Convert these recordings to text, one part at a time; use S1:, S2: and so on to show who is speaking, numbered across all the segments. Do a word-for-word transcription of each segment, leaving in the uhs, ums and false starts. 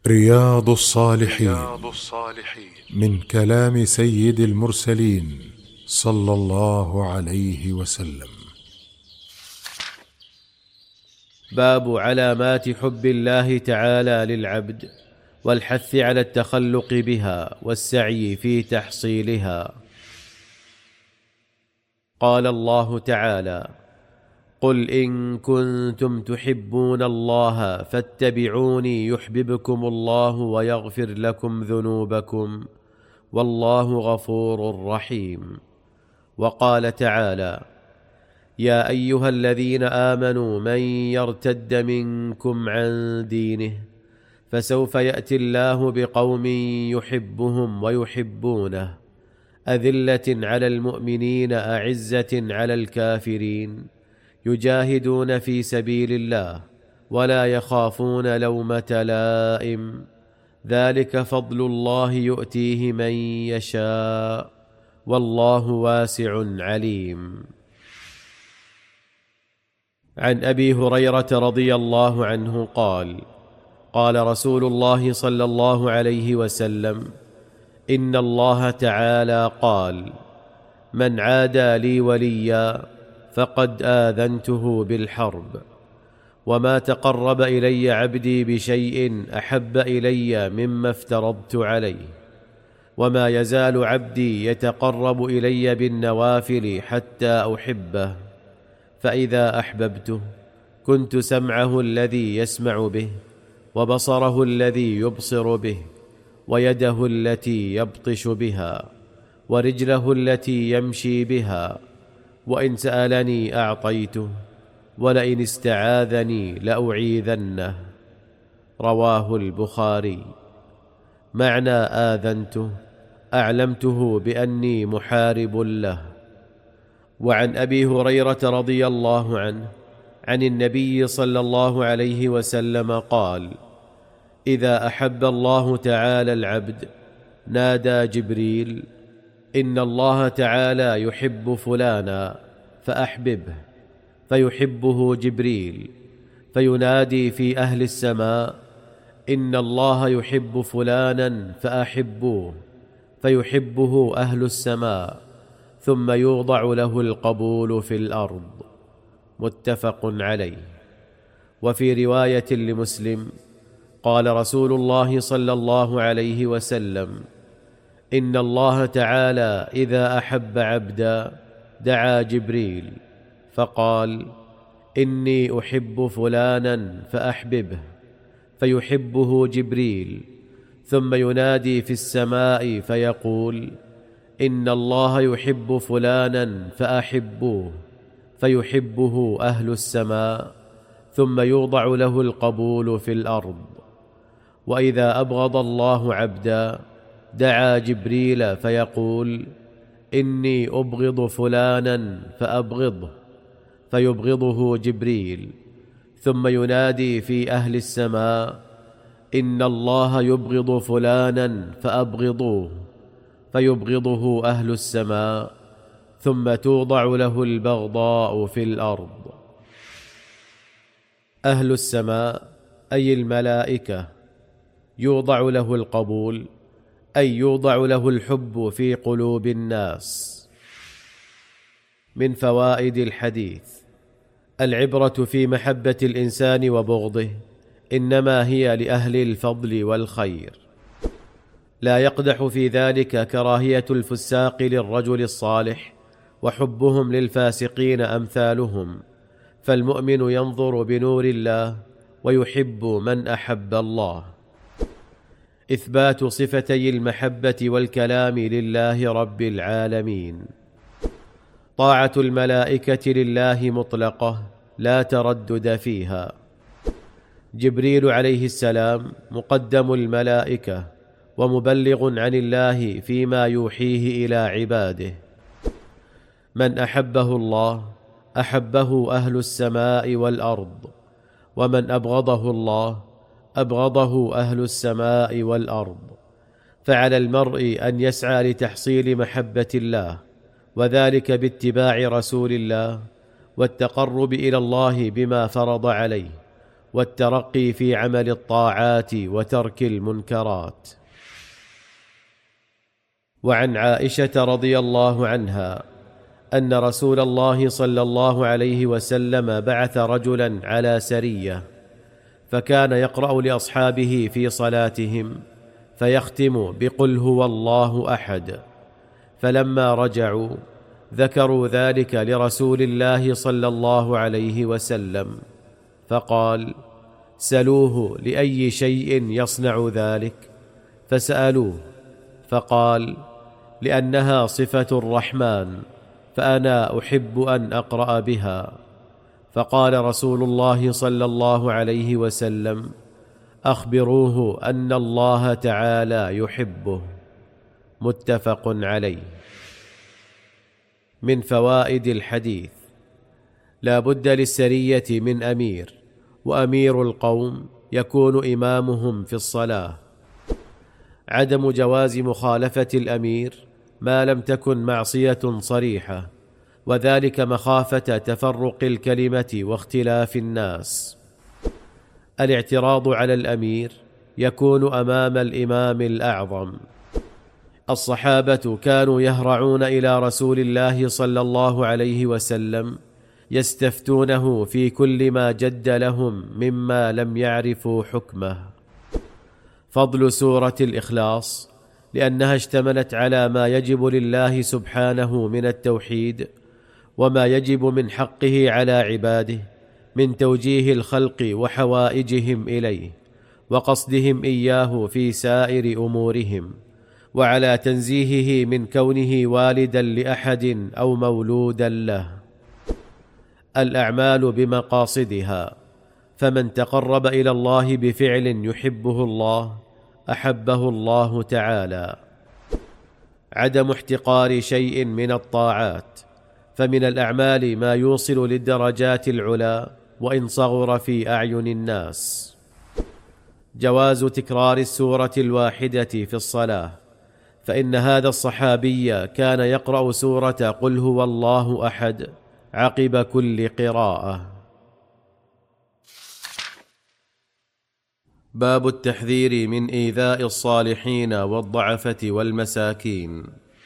S1: رياض الصالحين من كلام سيد المرسلين صلى الله عليه وسلم.
S2: باب علامات حب الله تعالى للعبد والحث على التخلق بها والسعي في تحصيلها. قال الله تعالى: قل إن كنتم تحبون الله فاتبعوني يحببكم الله ويغفر لكم ذنوبكم والله غفور رحيم. وقال تعالى: يا أيها الذين آمنوا من يرتد منكم عن دينه فسوف يأتي الله بقوم يحبهم ويحبونه أذلة على المؤمنين أعزة على الكافرين يجاهدون في سبيل الله ولا يخافون لومة لائم ذلك فضل الله يؤتيه من يشاء والله واسع عليم. عن أبي هريرة رضي الله عنه قال: قال رسول الله صلى الله عليه وسلم: إن الله تعالى قال: من عادى لي وليا فقد آذنته بالحرب. وما تقرب إلي عبدي بشيء أحب إلي مما افترضت عليه. وما يزال عبدي يتقرب إلي بالنوافل حتى أحبه. فإذا أحببته كنت سمعه الذي يسمع به وبصره الذي يبصر به ويده التي يبطش بها ورجله التي يمشي بها. وإن سألني أعطيته ولئن استعاذني لأعيذنه. رواه البخاري. معنى آذنته أعلمته بأني محارب له. وعن أبي هريرة رضي الله عنه عن النبي صلى الله عليه وسلم قال: إذا أحب الله تعالى العبد نادى جبريل: إن الله تعالى يحب فلانا فأحببه. فيحبه جبريل فينادي في أهل السماء: إن الله يحب فلانا فأحبوه. فيحبه أهل السماء ثم يوضع له القبول في الأرض. متفق عليه. وفي رواية لمسلم قال رسول الله صلى الله عليه وسلم: إن الله تعالى إذا أحب عبدا دعا جبريل فقال: إني أحب فلانا فأحببه. فيحبه جبريل ثم ينادي في السماء فيقول: إن الله يحب فلانا فأحبوه. فيحبه أهل السماء ثم يوضع له القبول في الأرض. وإذا أبغض الله عبدا دعا جبريل فيقول: إني أبغض فلانا فأبغضه. فيبغضه جبريل ثم ينادي في أهل السماء: إن الله يبغض فلانا فأبغضوه. فيبغضه أهل السماء ثم توضع له البغضاء في الأرض. أهل السماء أي الملائكة يوضع له القبول أي يوضع له الحب في قلوب الناس. من فوائد الحديث: العبرة في محبة الإنسان وبغضه إنما هي لأهل الفضل والخير. لا يقدح في ذلك كراهية الفساق للرجل الصالح وحبهم للفاسقين أمثالهم. فالمؤمن ينظر بنور الله ويحب من أحب الله. إثبات صفتي المحبة والكلام لله رب العالمين. طاعة الملائكة لله مطلقة لا تردد فيها. جبريل عليه السلام مقدم الملائكة ومبلغ عن الله فيما يوحيه إلى عباده. من أحبه الله أحبه أهل السماء والأرض. ومن أبغضه الله أبغضه أهل السماء والأرض. فعلى المرء أن يسعى لتحصيل محبة الله، وذلك باتباع رسول الله والتقرب إلى الله بما فرض عليه، والترقي في عمل الطاعات وترك المنكرات. وعن عائشة رضي الله عنها أن رسول الله صلى الله عليه وسلم بعث رجلا على سرية، فكان يقرأ لأصحابه في صلاتهم فيختم بقل هو الله أحد، فلما رجعوا ذكروا ذلك لرسول الله صلى الله عليه وسلم، فقال: سلوه لأي شيء يصنع ذلك؟ فسألوه فقال: لأنها صفة الرحمن، فأنا أحب أن أقرأ بها. فقال رسول الله صلى الله عليه وسلم: أخبروه أن الله تعالى يحبه. متفق عليه. من فوائد الحديث: لا بد للسرية من أمير، وأمير القوم يكون إمامهم في الصلاة. عدم جواز مخالفة الأمير ما لم تكن معصية صريحة، وذلك مخافة تفرق الكلمة واختلاف الناس. الاعتراض على الأمير يكون أمام الإمام الأعظم. الصحابة كانوا يهرعون إلى رسول الله صلى الله عليه وسلم يستفتونه في كل ما جد لهم مما لم يعرفوا حكمه. فضل سورة الإخلاص لأنها اشتملت على ما يجب لله سبحانه من التوحيد، وما يجب من حقه على عباده من توجيه الخلق وحوائجهم إليه وقصدهم إياه في سائر أمورهم، وعلى تنزيهه من كونه والدا لأحد أو مولودا له. الأعمال بمقاصدها، فمن تقرب إلى الله بفعل يحبه الله أحبه الله تعالى. عدم احتقار شيء من الطاعات، فمن الأعمال ما يوصل للدرجات العلى وإن صغر في أعين الناس. جواز تكرار السورة الواحدة في الصلاة، فإن هذا الصحابي كان يقرأ سورة قل هو الله أحد عقب كل قراءة. باب التحذير من إيذاء الصالحين والضعفة والمساكين.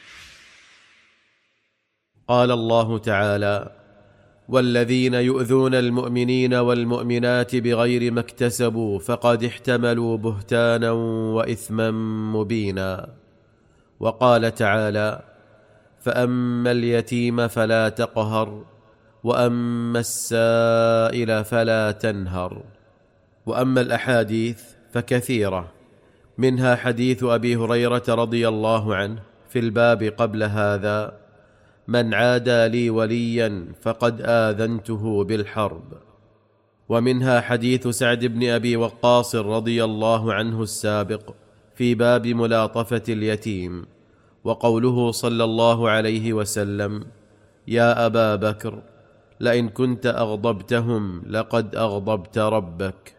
S2: قال الله تعالى: والذين يؤذون المؤمنين والمؤمنات بغير ما اكتسبوا فقد احتملوا بهتانا وإثما مبينا. وقال تعالى: فأما اليتيم فلا تقهر، وأما السائل فلا تنهر. وأما الأحاديث فكثيرة، منها حديث أبي هريرة رضي الله عنه في الباب قبل هذا: من عادى لي وليا فقد آذنته بالحرب. ومنها حديث سعد بن أبي وقاص رضي الله عنه السابق في باب ملاطفة اليتيم، وقوله صلى الله عليه وسلم: يا أبا بكر لئن كنت أغضبتهم لقد أغضبت ربك.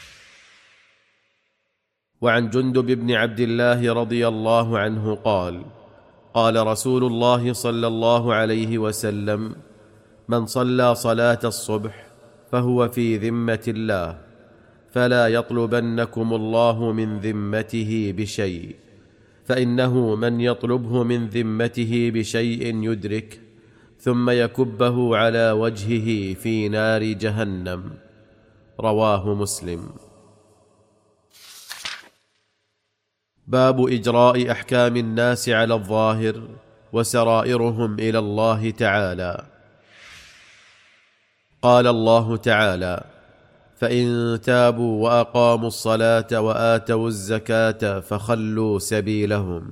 S2: وعن جندب بن عبد الله رضي الله عنه قال: قال رسول الله صلى الله عليه وسلم: من صلى صلاة الصبح فهو في ذمة الله، فلا يطلبنكم الله من ذمته بشيء، فإنه من يطلبه من ذمته بشيء يدرك ثم يكبه على وجهه في نار جهنم. رواه مسلم. باب إجراء أحكام الناس على الظاهر وسرائرهم إلى الله تعالى. قال الله تعالى: فإن تابوا وأقاموا الصلاة وآتوا الزكاة فخلوا سبيلهم.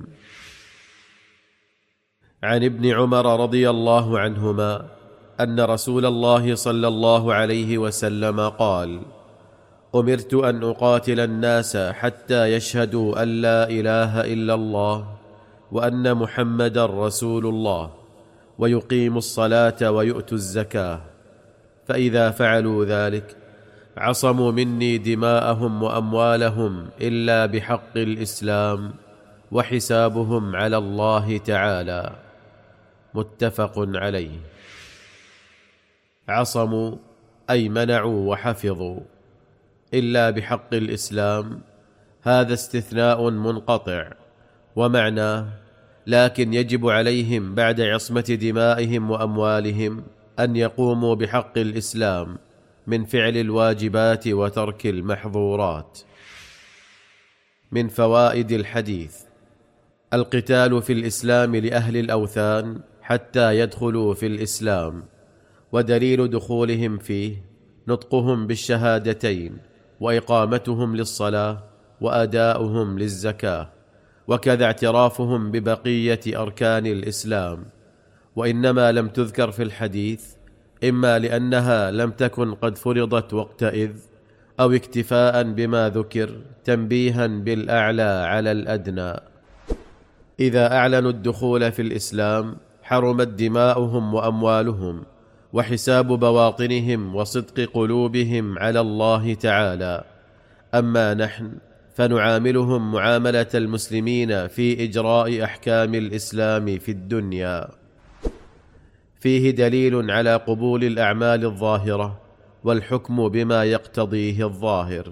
S2: عن ابن عمر رضي الله عنهما أن رسول الله صلى الله عليه وسلم قال: أمرت أن أقاتل الناس حتى يشهدوا أن لا إله إلا الله وأن محمدا رسول الله ويقيموا الصلاة ويؤتوا الزكاة، فإذا فعلوا ذلك عصموا مني دماءهم وأموالهم إلا بحق الإسلام، وحسابهم على الله تعالى. متفق عليه. عصموا أي منعوا وحفظوا. إلا بحق الإسلام، هذا استثناء منقطع، ومعناه لكن يجب عليهم بعد عصمة دمائهم وأموالهم أن يقوموا بحق الإسلام من فعل الواجبات وترك المحظورات. من فوائد الحديث: القتال في الإسلام لأهل الأوثان حتى يدخلوا في الإسلام، ودليل دخولهم فيه نطقهم بالشهادتين وإقامتهم للصلاة وأداؤهم للزكاة، وكذا اعترافهم ببقية أركان الإسلام، وإنما لم تذكر في الحديث إما لأنها لم تكن قد فرضت وقتئذ، أو اكتفاء بما ذكر تنبيها بالأعلى على الأدنى. إذا أعلنوا الدخول في الإسلام حرمت دماؤهم وأموالهم، وحساب بواطنهم وصدق قلوبهم على الله تعالى. أما نحن فنعاملهم معاملة المسلمين في إجراء أحكام الإسلام في الدنيا. فيه دليل على قبول الأعمال الظاهرة والحكم بما يقتضيه الظاهر.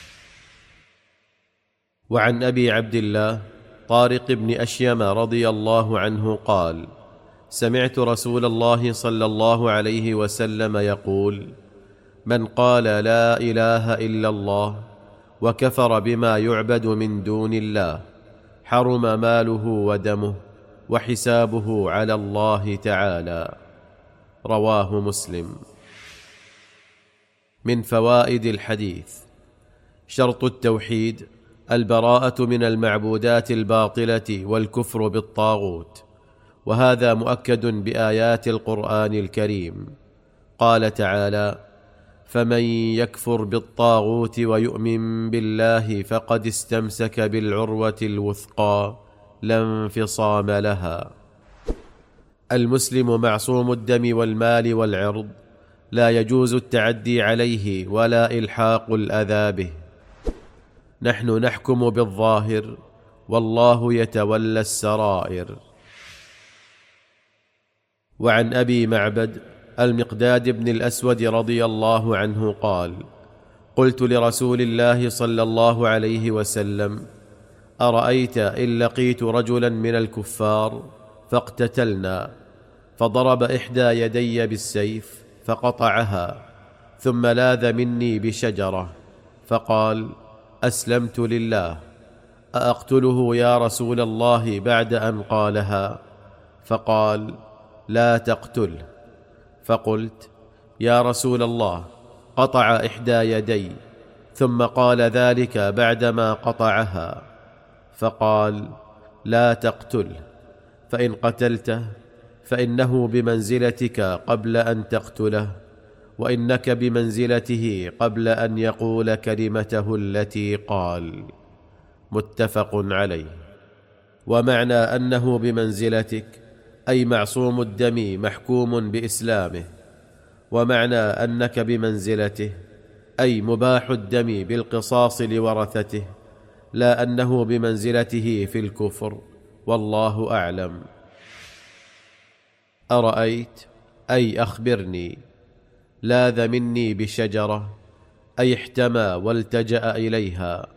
S2: وعن أبي عبد الله طارق بن أشيم رضي الله عنه قال: سمعت رسول الله صلى الله عليه وسلم يقول: من قال لا إله إلا الله وكفر بما يعبد من دون الله حرم ماله ودمه وحسابه على الله تعالى. رواه مسلم. من فوائد الحديث: شرط التوحيد البراءة من المعبودات الباطلة والكفر بالطاغوت، وهذا مؤكد بآيات القرآن الكريم. قال تعالى: فمن يكفر بالطاغوت ويؤمن بالله فقد استمسك بالعروة الوثقى لا انفصام لها. المسلم معصوم الدم والمال والعرض، لا يجوز التعدي عليه ولا إلحاق الأذى به. نحن نحكم بالظاهر والله يتولى السرائر. وعن أبي معبد المقداد بن الأسود رضي الله عنه قال: قلت لرسول الله صلى الله عليه وسلم: أرأيت إن لقيت رجلا من الكفار فاقتتلنا، فضرب إحدى يدي بالسيف فقطعها، ثم لاذ مني بشجرة فقال: أسلمت لله، أأقتله يا رسول الله بعد أن قالها؟ فقال: لا تقتله. فقلت: يا رسول الله، قطع إحدى يدي ثم قال ذلك بعدما قطعها. فقال: لا تقتله، فإن قتلته فإنه بمنزلتك قبل أن تقتله، وإنك بمنزلته قبل أن يقول كلمته التي قال. متفق عليه. ومعنى أنه بمنزلتك أي معصوم الدم محكوم بإسلامه، ومعنى أنك بمنزلته أي مباح الدم بالقصاص لورثته، لا أنه بمنزلته في الكفر، والله أعلم. أرأيت أي أخبرني. لاذ مني بشجرة أي احتمى والتجأ إليها.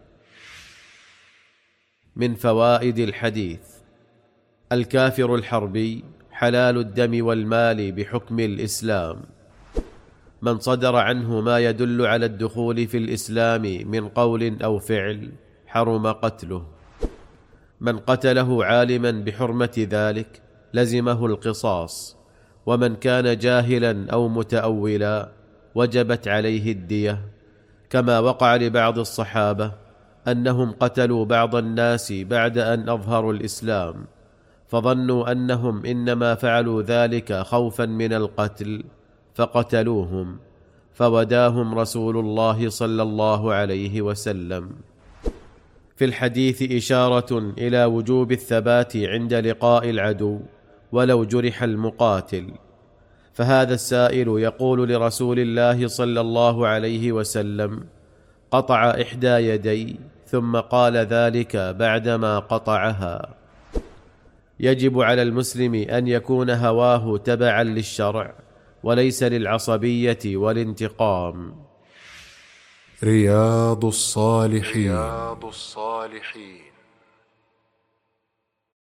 S2: من فوائد الحديث: الكافر الحربي حلال الدم والمال بحكم الإسلام. من صدر عنه ما يدل على الدخول في الإسلام من قول أو فعل حرم قتله. من قتله عالما بحرمة ذلك لزمه القصاص، ومن كان جاهلا أو متأولا وجبت عليه الدية، كما وقع لبعض الصحابة أنهم قتلوا بعض الناس بعد أن أظهروا الإسلام، فظنوا أنهم إنما فعلوا ذلك خوفا من القتل فقتلوهم، فوداهم رسول الله صلى الله عليه وسلم. في الحديث إشارة إلى وجوب الثبات عند لقاء العدو ولو جرح المقاتل، فهذا السائل يقول لرسول الله صلى الله عليه وسلم: قطع إحدى يدي ثم قال ذلك بعدما قطعها. يجب على المسلم أن يكون هواه تبعا للشرع وليس للعصبية والانتقام.
S1: رياض الصالحين.
S3: رياض الصالحين